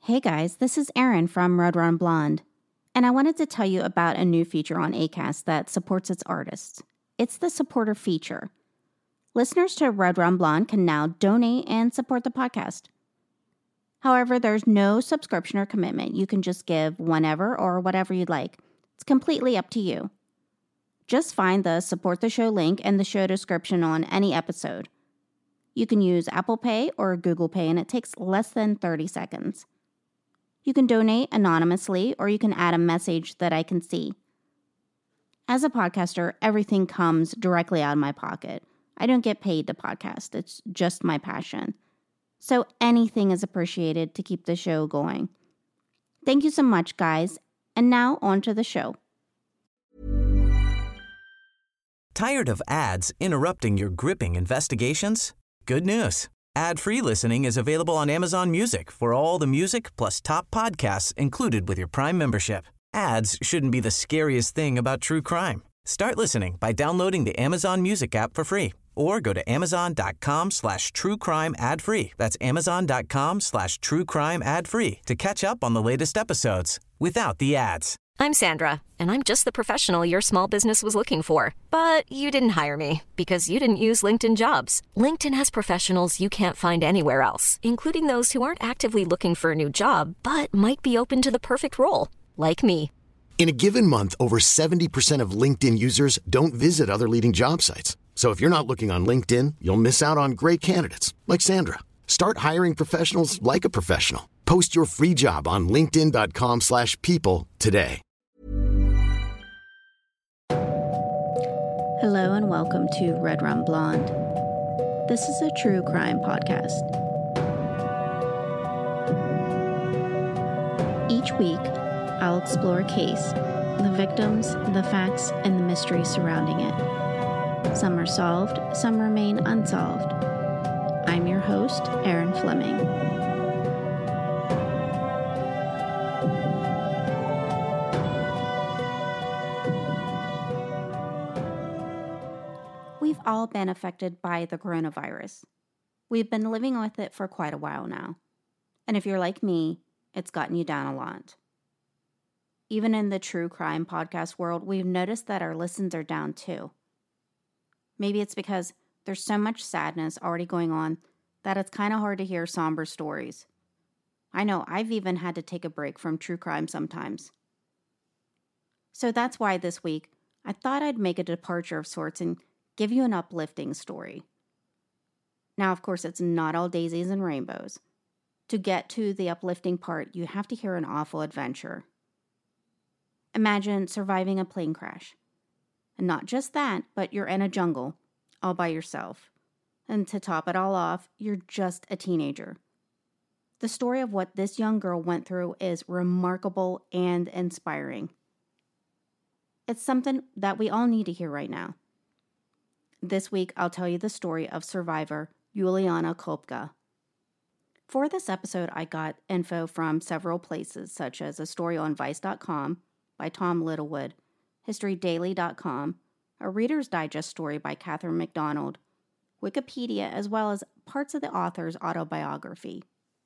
Hey guys, this is Erin from Red Run Blonde, and I wanted to tell you about a new feature on Acast that supports its artists. It's the supporter feature. Listeners to Red Run Blonde can now donate and support the podcast. However, there's no subscription or commitment. You can just give whenever or whatever you'd like. It's completely up to you. Just find the Support the Show link in the show description on any episode. You can use Apple Pay or Google Pay, and it takes less than 30 seconds. You can donate anonymously, or you can add a message that I can see. As a podcaster, everything comes directly out of my pocket. I don't get paid to podcast. It's just my passion. So anything is appreciated to keep the show going. Thank you so much, guys. And now on to the show. Tired of ads interrupting your gripping investigations? Good news. Ad-free listening is available on Amazon Music for all the music plus top podcasts included with your Prime membership. Ads shouldn't be the scariest thing about true crime. Start listening by downloading the Amazon Music app for free or go to amazon.com/truecrime ad-free. That's amazon.com/truecrime ad-free to catch up on the latest episodes without the ads. I'm Sandra, and I'm just the professional your small business was looking for. But you didn't hire me because you didn't use LinkedIn Jobs. LinkedIn has professionals you can't find anywhere else, including those who aren't actively looking for a new job, but might be open to the perfect role, like me. In a given month, over 70% of LinkedIn users don't visit other leading job sites. So if you're not looking on LinkedIn, you'll miss out on great candidates, like Sandra. Start hiring professionals like a professional. Post your free job on linkedin.com/people today. Hello and welcome to Red Run Blonde. This is a true crime podcast. Each week, I'll explore a case, the victims, the facts, and the mystery surrounding it. Some are solved, some remain unsolved. I'm your host, Erin Fleming. We've all been affected by the coronavirus. We've been living with it for quite a while now. And if you're like me, it's gotten you down a lot. Even in the true crime podcast world, we've noticed that our listens are down too. Maybe it's because there's so much sadness already going on that it's kind of hard to hear somber stories. I know I've even had to take a break from true crime sometimes. So that's why this week, I thought I'd make a departure of sorts and give you an uplifting story. Now, of course, it's not all daisies and rainbows. To get to the uplifting part, you have to hear an awful adventure. Imagine surviving a plane crash. And not just that, but you're in a jungle, all by yourself. And to top it all off, you're just a teenager. The story of what this young girl went through is remarkable and inspiring. It's something that we all need to hear right now. This week, I'll tell you the story of survivor Yuliana Kolpka. For this episode, I got info from several places, such as a story on Vice.com by Tom Littlewood, HistoryDaily.com, a Reader's Digest story by Catherine McDonald, Wikipedia, as well as parts of the author's autobiography.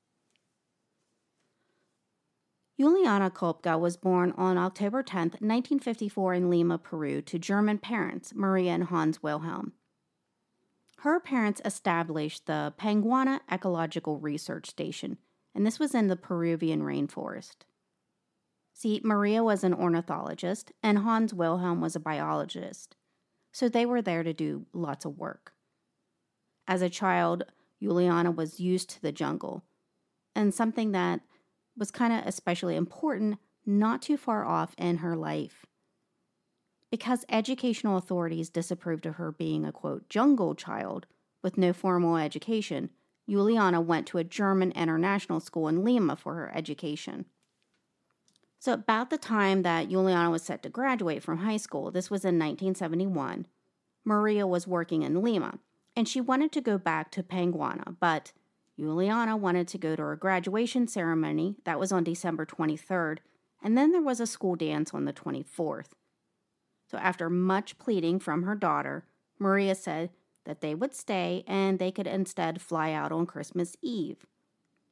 Yuliana Kolpka was born on October 10, 1954 in Lima, Peru, to German parents, Maria and Hans Wilhelm. Her parents established the Panguana Ecological Research Station, and this was in the Peruvian rainforest. See, Maria was an ornithologist, and Hans Wilhelm was a biologist, so they were there to do lots of work. As a child, Yuliana was used to the jungle, and something that was kind of especially important not too far off in her life. Because educational authorities disapproved of her being a, quote, jungle child with no formal education, Yuliana went to a German international school in Lima for her education. So about the time that Yuliana was set to graduate from high school, this was in 1971, Maria was working in Lima, and she wanted to go back to Panguana, but Yuliana wanted to go to her graduation ceremony. That was on December 23rd, and then there was a school dance on the 24th. So after much pleading from her daughter, Maria said that they would stay and they could instead fly out on Christmas Eve.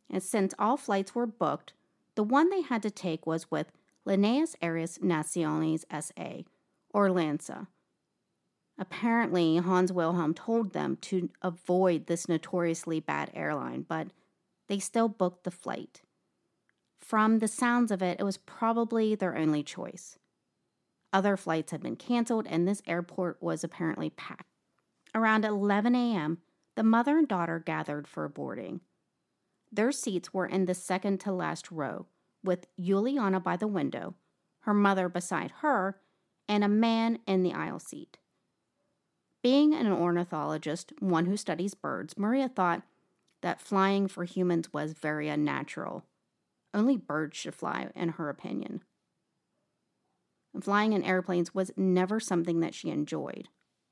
And since all flights were booked, the one they had to take was with Linnaeus Aéreas Nationales S.A., or LANSA. Apparently, Hans Wilhelm told them to avoid this notoriously bad airline, but they still booked the flight. From the sounds of it, it was probably their only choice. Other flights had been canceled, and this airport was apparently packed. Around 11 a.m., the mother and daughter gathered for boarding. Their seats were in the second to last row, with Juliana by the window, her mother beside her, and a man in the aisle seat. Being an ornithologist, one who studies birds, Maria thought that flying for humans was very unnatural. Only birds should fly, in her opinion. And flying in airplanes was never something that she enjoyed.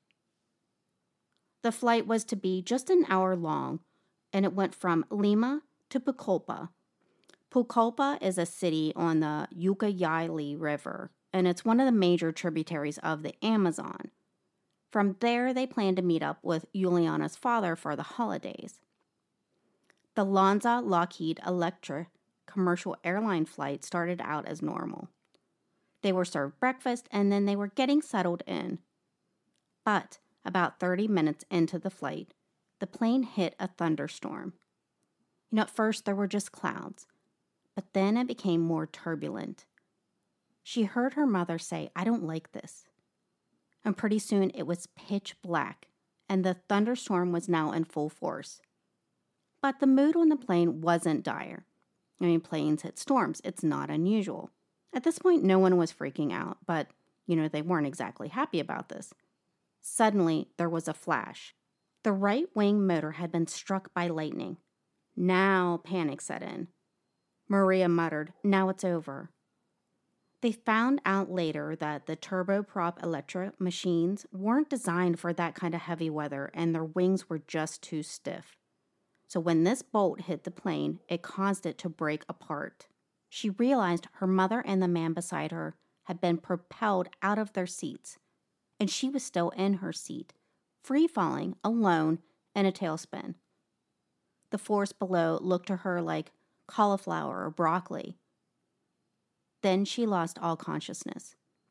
The flight was to be just an hour long, and it went from Lima to Pucallpa. Pucallpa is a city on the Ucayali River, and it's one of the major tributaries of the Amazon. From there, they planned to meet up with Juliana's father for the holidays. The Lanza Lockheed Electra commercial airline flight started out as normal. They were served breakfast, and then they were getting settled in. But about 30 minutes into the flight, the plane hit a thunderstorm. At first there were just clouds, but then it became more turbulent. She heard her mother say, "I don't like this." And pretty soon it was pitch black, and the thunderstorm was now in full force. But the mood on the plane wasn't dire. Planes hit storms. It's not unusual. At this point, no one was freaking out, but, they weren't exactly happy about this. Suddenly, there was a flash. The right wing motor had been struck by lightning. Now panic set in. Maria muttered, "Now it's over." They found out later that the turboprop electric machines weren't designed for that kind of heavy weather, and their wings were just too stiff. So when this bolt hit the plane, it caused it to break apart. She realized her mother and the man beside her had been propelled out of their seats, and she was still in her seat, free-falling, alone, in a tailspin. The force below looked to her like cauliflower or broccoli. Then she lost all consciousness.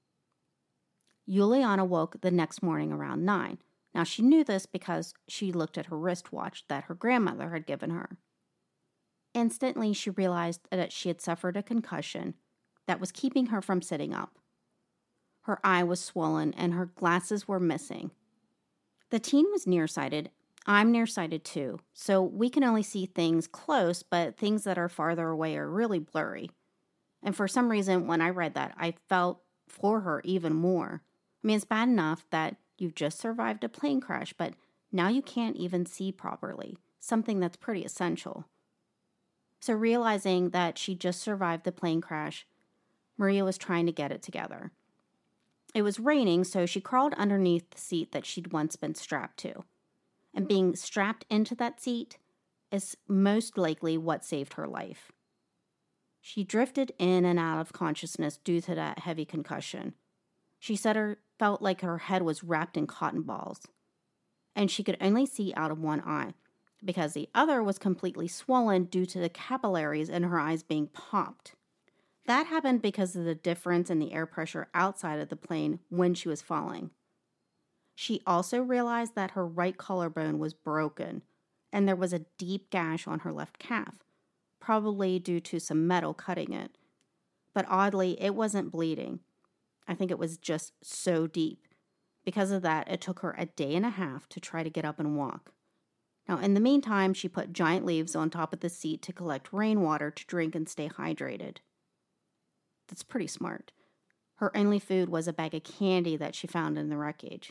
Juliana woke the next morning around 9. Now, she knew this because she looked at her wristwatch that her grandmother had given her. Instantly, she realized that she had suffered a concussion that was keeping her from sitting up. Her eye was swollen and her glasses were missing. The teen was nearsighted. I'm nearsighted too, so we can only see things close, but things that are farther away are really blurry. And for some reason, when I read that, I felt for her even more. It's bad enough that you've just survived a plane crash, but now you can't even see properly, something that's pretty essential. So realizing that she just survived the plane crash, Maria was trying to get it together. It was raining, so she crawled underneath the seat that she'd once been strapped to. And being strapped into that seat is most likely what saved her life. She drifted in and out of consciousness due to that heavy concussion. She said her felt like her head was wrapped in cotton balls, and she could only see out of one eye because the other was completely swollen due to the capillaries in her eyes being popped. That happened because of the difference in the air pressure outside of the plane when she was falling. She also realized that her right collarbone was broken, and there was a deep gash on her left calf, probably due to some metal cutting it. But oddly, it wasn't bleeding. I think it was just so deep. Because of that, it took her a day and a half to try to get up and walk. Now, in the meantime, she put giant leaves on top of the seat to collect rainwater to drink and stay hydrated. That's pretty smart. Her only food was a bag of candy that she found in the wreckage.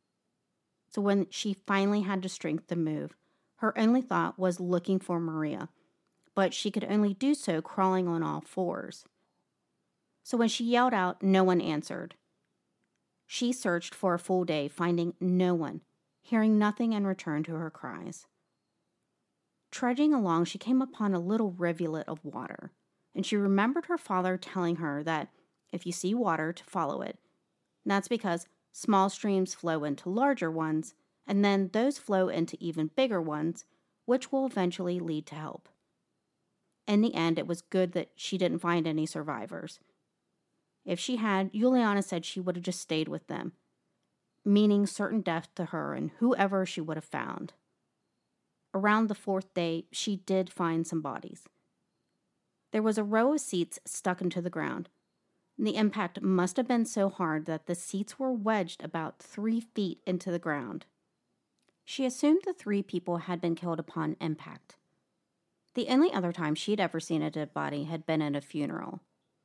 So when she finally had the strength to move, her only thought was looking for Maria, but she could only do so crawling on all fours. So when she yelled out, no one answered. She searched for a full day, finding no one, hearing nothing in return to her cries. Trudging along, she came upon a little rivulet of water, and she remembered her father telling her that if you see water, to follow it. And that's because small streams flow into larger ones, and then those flow into even bigger ones, which will eventually lead to help. in the end, it was good that she didn't find any survivors. If she had, Juliana said she would have just stayed with them, meaning certain death to her and whoever she would have found. Around the fourth day, she did find some bodies. There was a row of seats stuck into the ground. The impact must have been so hard that the seats were wedged about 3 feet into the ground. She assumed the 3 people had been killed upon impact. The only other time she'd ever seen a dead body had been at a funeral.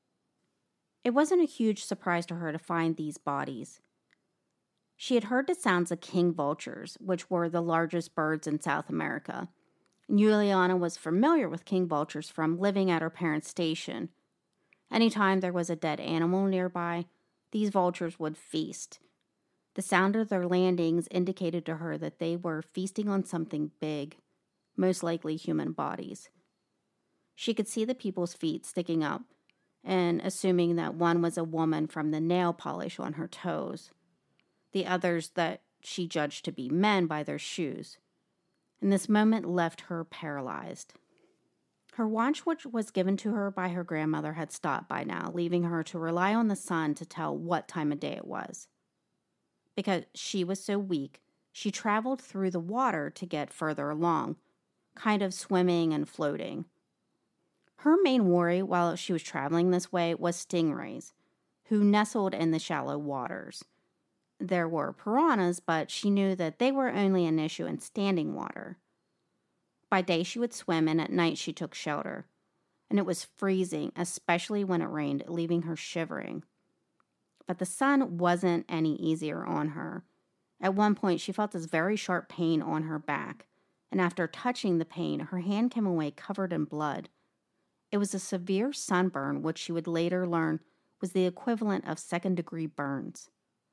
It wasn't a huge surprise to her to find these bodies. She had heard the sounds of king vultures, which were the largest birds in South America. Juliana was familiar with king vultures from living at her parents' station. Anytime there was a dead animal nearby, these vultures would feast. The sound of their landings indicated to her that they were feasting on something big, most likely human bodies. She could see the people's feet sticking up, and assuming that one was a woman from the nail polish on her toes, the others that she judged to be men by their shoes. And this moment left her paralyzed. Her watch, which was given to her by her grandmother, had stopped by now, leaving her to rely on the sun to tell what time of day it was. Because she was so weak, she traveled through the water to get further along, kind of swimming and floating. Her main worry while she was traveling this way was stingrays, who nestled in the shallow waters. There were piranhas, but she knew that they were only an issue in standing water. By day she would swim, and at night she took shelter. And it was freezing, especially when it rained, leaving her shivering. But the sun wasn't any easier on her. At one point, she felt this very sharp pain on her back, and after touching the pain, her hand came away covered in blood. It was a severe sunburn, which she would later learn was the equivalent of second-degree burns.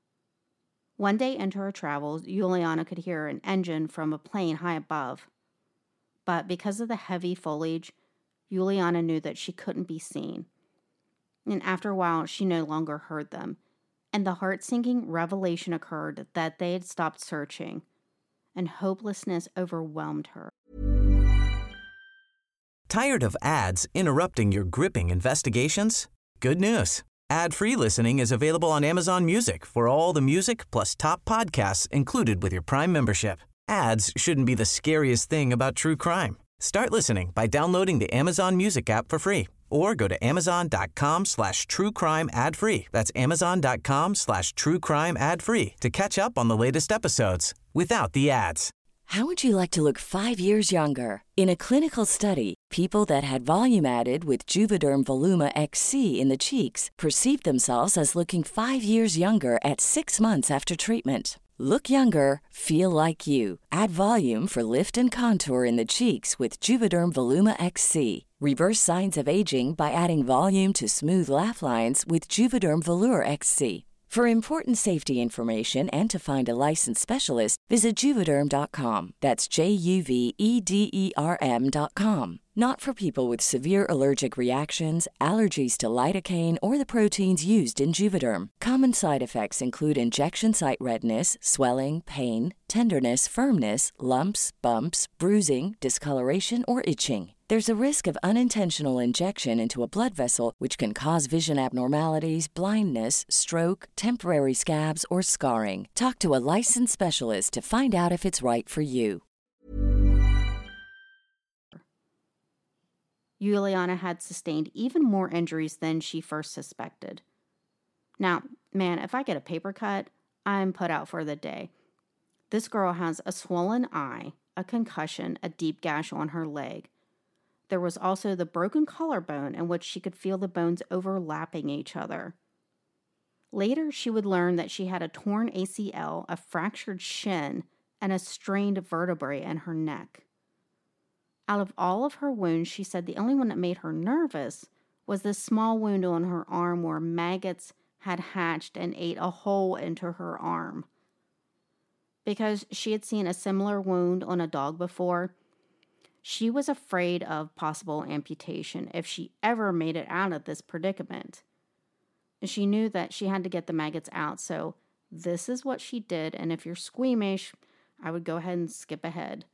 One day into her travels, Juliana could hear an engine from a plane high above. But because of the heavy foliage, Juliana knew that she couldn't be seen. And after a while, she no longer heard them. And the heart-sinking revelation occurred that they had stopped searching, and hopelessness overwhelmed her. Tired of ads interrupting your gripping investigations? Good news. Ad-free listening is available on Amazon Music for all the music plus top podcasts included with your Prime membership. Ads shouldn't be the scariest thing about true crime. Start listening by downloading the Amazon Music app for free or go to amazon.com/truecrime ad-free. That's amazon.com/truecrime ad-free to catch up on the latest episodes without the ads. How would you like to look 5 years younger? In a clinical study, people that had volume added with Juvederm Voluma XC in the cheeks perceived themselves as looking 5 years younger at 6 months after treatment. Look younger, feel like you. Add volume for lift and contour in the cheeks with Juvederm Voluma XC. Reverse signs of aging by adding volume to smooth laugh lines with Juvederm Volure XC. For important safety information and to find a licensed specialist, visit Juvederm.com. That's JUVEDERM.com. Not for people with severe allergic reactions, allergies to lidocaine, or the proteins used in Juvederm. Common side effects include injection site redness, swelling, pain, tenderness, firmness, lumps, bumps, bruising, discoloration, or itching. There's a risk of unintentional injection into a blood vessel, which can cause vision abnormalities, blindness, stroke, temporary scabs, or scarring. Talk to a licensed specialist to find out if it's right for you. Juliana had sustained even more injuries than she first suspected. Now, man, if I get a paper cut, I'm put out for the day. This girl has a swollen eye, a concussion, a deep gash on her leg. There was also the broken collarbone in which she could feel the bones overlapping each other. Later, she would learn that she had a torn ACL, a fractured shin, and a strained vertebrae in her neck. Out of all of her wounds, she said the only one that made her nervous was the small wound on her arm where maggots had hatched and ate a hole into her arm. Because she had seen a similar wound on a dog before, she was afraid of possible amputation if she ever made it out of this predicament. She knew that she had to get the maggots out, so this is what she did, and if you're squeamish, I would go ahead and skip ahead.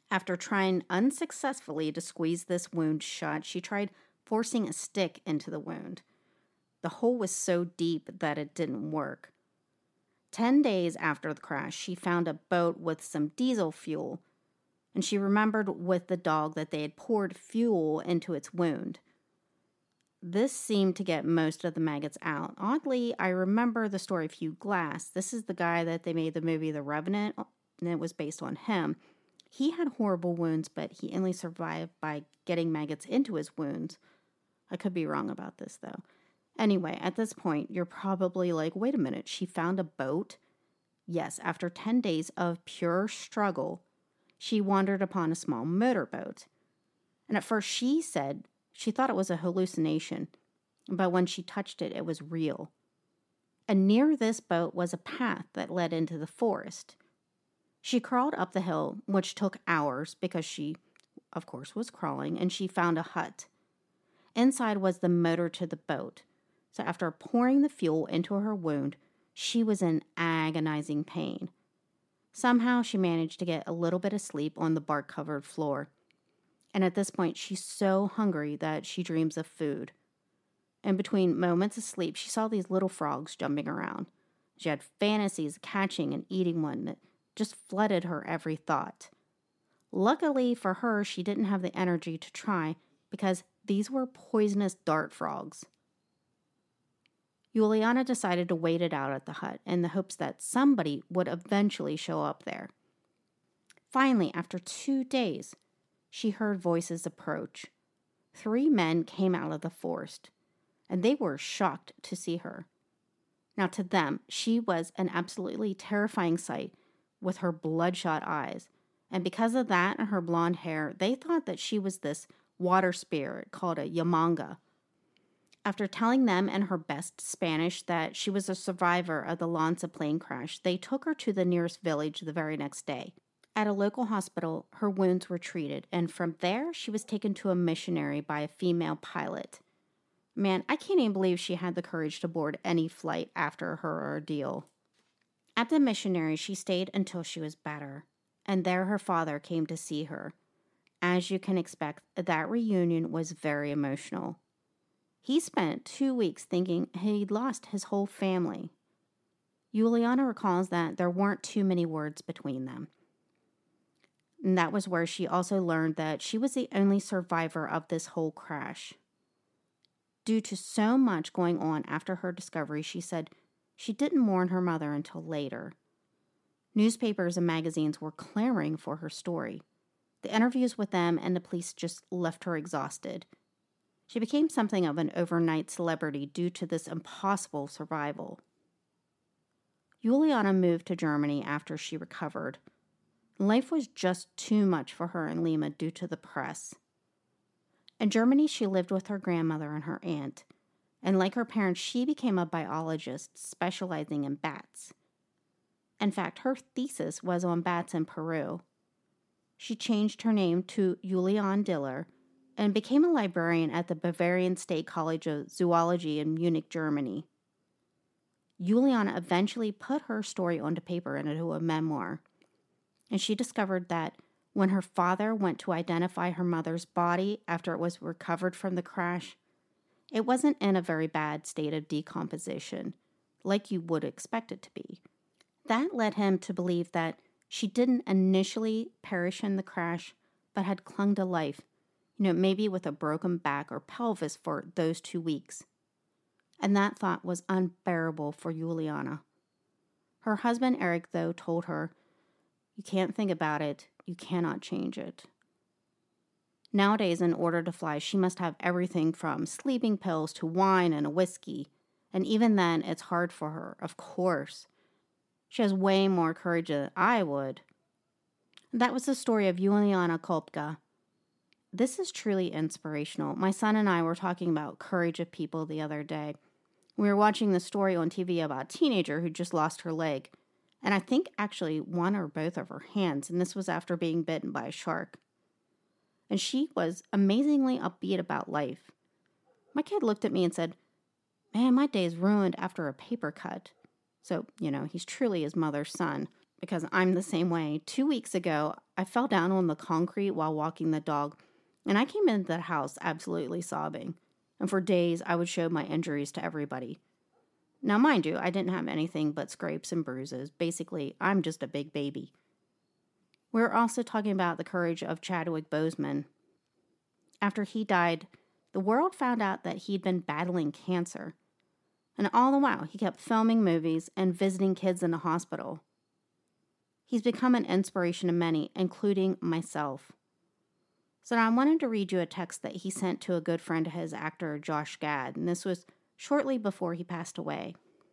After trying unsuccessfully to squeeze this wound shut, she tried forcing a stick into the wound. The hole was so deep that it didn't work. 10 days after the crash, she found a boat with some diesel fuel, and she remembered with the dog that they had poured fuel into its wound. This seemed to get most of the maggots out. Oddly, I remember the story of Hugh Glass. This is the guy that they made the movie The Revenant, and it was based on him. He had horrible wounds, but he only survived by getting maggots into his wounds. I could be wrong about this, though. Anyway, at this point, you're probably like, wait a minute, she found a boat? Yes, after 10 days of pure struggle, she wandered upon a small motorboat. And at first she said she thought it was a hallucination, but when she touched it, it was real. And near this boat was a path that led into the forest. She crawled up the hill, which took hours because she, of course, was crawling, and she found a hut. Inside was the motor to the boat. So after pouring the fuel into her wound, she was in agonizing pain. Somehow she managed to get a little bit of sleep on the bark-covered floor. And at this point, she's so hungry that she dreams of food. In between moments of sleep, she saw these little frogs jumping around. She had fantasies of catching and eating one that just flooded her every thought. Luckily for her, she didn't have the energy to try because these were poisonous dart frogs. Juliana decided to wait it out at the hut in the hopes that somebody would eventually show up there. Finally, after 2 days, she heard voices approach. 3 men came out of the forest, and they were shocked to see her. Now, to them, she was an absolutely terrifying sight with her bloodshot eyes, and because of that and her blonde hair, they thought that she was this water spirit called a Yamanga. After telling them in her best Spanish that she was a survivor of the Lanza plane crash, they took her to the nearest village the very next day. At a local hospital, her wounds were treated, and from there, she was taken to a missionary by a female pilot. Man, I can't even believe she had the courage to board any flight after her ordeal. At the missionary, she stayed until she was better, and there her father came to see her. As you can expect, that reunion was very emotional. He spent 2 weeks thinking he'd lost his whole family. Juliana recalls that there weren't too many words between them. And that was where she also learned that she was the only survivor of this whole crash. Due to so much going on after her discovery, she said she didn't mourn her mother until later. Newspapers and magazines were clamoring for her story. The interviews with them and the police just left her exhausted. She became something of an overnight celebrity due to this impossible survival. Juliana moved to Germany after she recovered. Life was just too much for her in Lima due to the press. In Germany, she lived with her grandmother and her aunt, and like her parents, she became a biologist specializing in bats. In fact, her thesis was on bats in Peru. She changed her name to Juliane Diller and became a librarian at the Bavarian State College of Zoology in Munich, Germany. Juliana eventually put her story onto paper and into a memoir, and she discovered that when her father went to identify her mother's body after it was recovered from the crash, it wasn't in a very bad state of decomposition, like you would expect it to be. That led him to believe that she didn't initially perish in the crash, but had clung to life, maybe with a broken back or pelvis for those 2 weeks. And that thought was unbearable for Juliana. Her husband, Eric, though, told her, "You can't think about it. You cannot change it." Nowadays, in order to fly, she must have everything from sleeping pills to wine and a whiskey. And even then, it's hard for her, of course. She has way more courage than I would. That was the story of Juliana Kolpka. This is truly inspirational. My son and I were talking about courage of people the other day. We were watching the story on TV about a teenager who just lost her leg. And I think actually one or both of her hands, and this was after being bitten by a shark. And she was amazingly upbeat about life. My kid looked at me and said, "Man, my day's ruined after a paper cut." So, he's truly his mother's son. because I'm the same way. 2 weeks ago, I fell down on the concrete while walking the dog, and I came into the house absolutely sobbing. And for days, I would show my injuries to everybody. Now, mind you, I didn't have anything but scrapes and bruises. Basically, I'm just a big baby. We're also talking about the courage of Chadwick Boseman. After he died, the world found out that he'd been battling cancer. And all the while, he kept filming movies and visiting kids in the hospital. He's become an inspiration to many, including myself. So now I wanted to read you a text that he sent to a good friend of his, actor Josh Gad, and this was shortly before he passed away.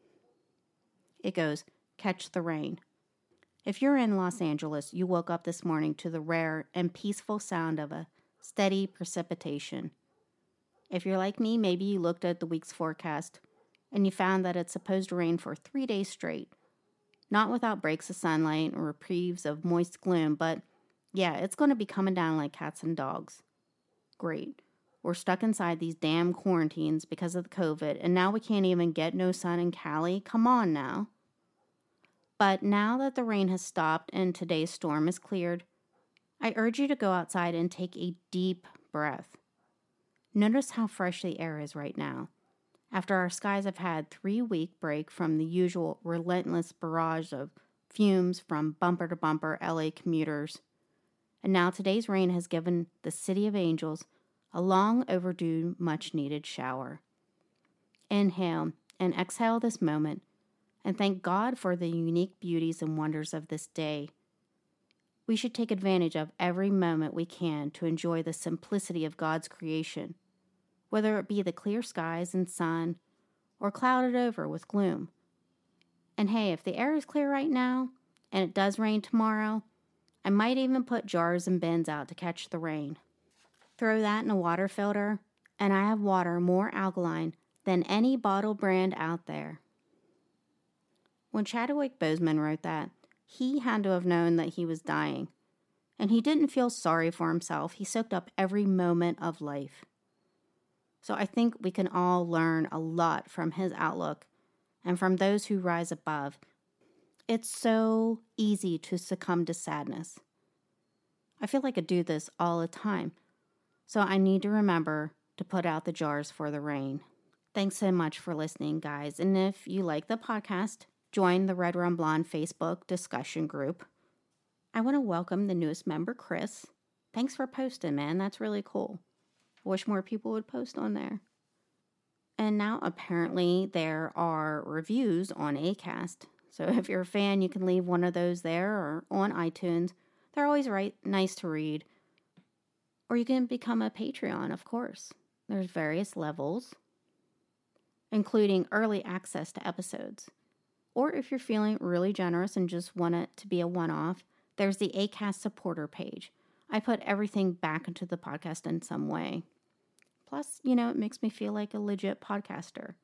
It goes, "Catch the rain. If you're in Los Angeles, you woke up this morning to the rare and peaceful sound of a steady precipitation. If you're like me, maybe you looked at the week's forecast and you found that it's supposed to rain for 3 days straight. Not without breaks of sunlight or reprieves of moist gloom, but yeah, it's going to be coming down like cats and dogs. Great. We're stuck inside these damn quarantines because of the COVID, and now we can't even get no sun in Cali. Come on now. But now that the rain has stopped and today's storm is cleared, I urge you to go outside and take a deep breath. Notice how fresh the air is right now. After our skies have had 3-week break from the usual relentless barrage of fumes from bumper-to-bumper LA commuters. And now today's rain has given the City of Angels a long overdue, much-needed shower. Inhale and exhale this moment, and thank God for the unique beauties and wonders of this day. We should take advantage of every moment we can to enjoy the simplicity of God's creation, whether it be the clear skies and sun, or clouded over with gloom. And hey, if the air is clear right now, and it does rain tomorrow, I might even put jars and bins out to catch the rain. Throw that in a water filter, and I have water more alkaline than any bottle brand out there. When Chadwick Boseman wrote that, he had to have known that he was dying, and he didn't feel sorry for himself. He soaked up every moment of life. So I think we can all learn a lot from his outlook and from those who rise above. It's so easy to succumb to sadness. I feel like I do this all the time, so I need to remember to put out the jars for the rain. Thanks so much for listening, guys. And if you like the podcast, join the Red Rum Blonde Facebook discussion group. I want to welcome the newest member, Chris. Thanks for posting, man. That's really cool. I wish more people would post on there. And now apparently there are reviews on Acast. So if you're a fan, you can leave one of those there or on iTunes. They're always nice to read. Or you can become a Patreon, of course. There's various levels, including early access to episodes. Or if you're feeling really generous and just want it to be a one-off, there's the Acast supporter page. I put everything back into the podcast in some way. Plus, it makes me feel like a legit podcaster.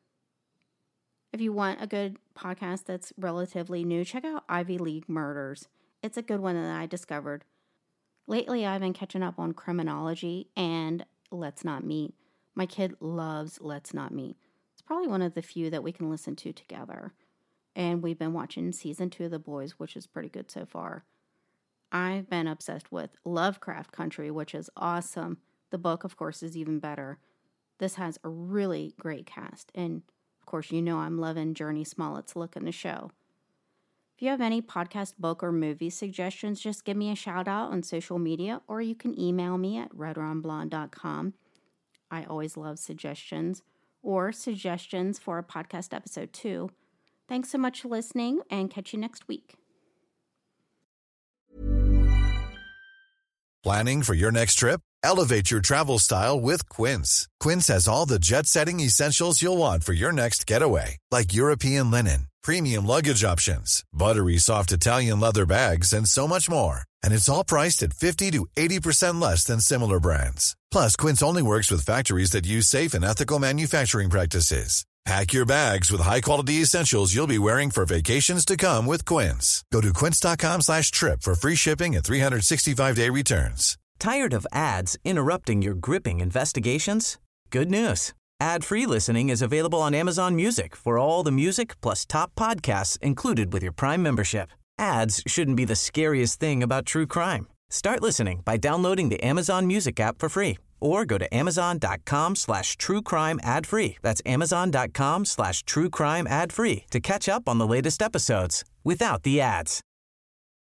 If you want a good podcast that's relatively new, check out Ivy League Murders. It's a good one that I discovered. Lately, I've been catching up on criminology and Let's Not Meet. My kid loves Let's Not Meet. It's probably one of the few that we can listen to together. And we've been watching season 2 of The Boys, which is pretty good so far. I've been obsessed with Lovecraft Country, which is awesome. The book, of course, is even better. This has a really great cast. And, of course, I'm loving Journey Smollett's look in the show. If you have any podcast, book, or movie suggestions, just give me a shout out on social media, or you can email me at redrumblonde.com. I always love suggestions, or suggestions for a podcast episode too. Thanks so much for listening, and catch you next week. Planning for your next trip? Elevate your travel style with Quince. Quince has all the jet-setting essentials you'll want for your next getaway, like European linen, premium luggage options, buttery soft Italian leather bags, and so much more. And it's all priced at 50 to 80% less than similar brands. Plus, Quince only works with factories that use safe and ethical manufacturing practices. Pack your bags with high-quality essentials you'll be wearing for vacations to come with Quince. Go to quince.com/trip for free shipping and 365-day returns. Tired of ads interrupting your gripping investigations? Good news. Ad-free listening is available on Amazon Music for all the music plus top podcasts included with your Prime membership. Ads shouldn't be the scariest thing about true crime. Start listening by downloading the Amazon Music app for free or go to amazon.com/truecrime ad free. That's amazon.com/truecrime ad free to catch up on the latest episodes without the ads.